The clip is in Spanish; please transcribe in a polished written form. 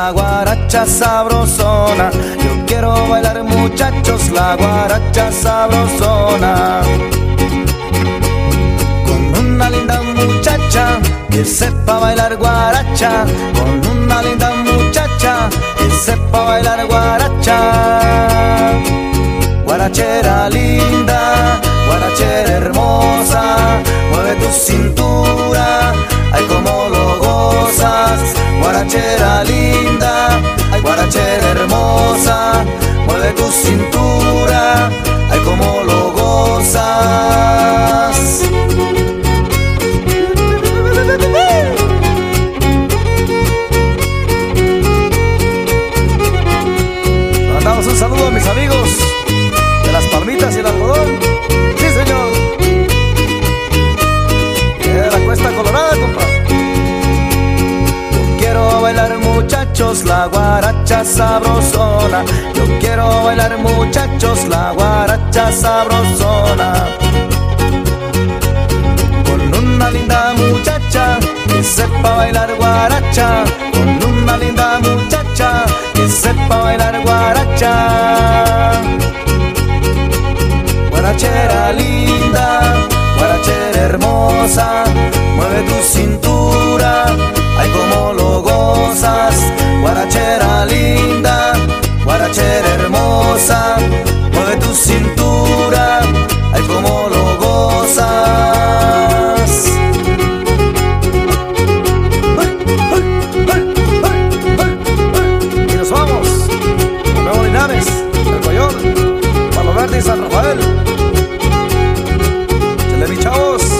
la guaracha sabrosona. Yo quiero bailar, muchachos, la guaracha sabrosona. Con una linda muchacha que sepa bailar guaracha, con una linda muchacha que sepa bailar guaracha. Guarachera linda, guarachera hermosa, mueve tu cintura, ay como lo gozas. Guarachera linda, ay guarachera hermosa, mueve tu cintura, ay como lo gozas. Mandamos un saludo a mis amigos de Las Palmitas y el Algodón. Sí, señor. Y de la Cuesta Colorada, compa. Yo quiero bailar, muchachos, la guaracha sabrosona. Yo quiero bailar, muchachos, la guaracha sabrosona. Con una linda muchacha que sepa bailar guaracha, con una linda muchacha que sepa bailar guaracha. Guarachera linda, guarachera hermosa, mueve tu cintura, ay como lo gozas. Guarachera linda, guarachera hermosa, mueve tu cintura, ay como lo gozas. Y nos vamos a Nuevo Linares, El Coyol, Palo Verde y San Rafael. ¡Chale, mi chavos!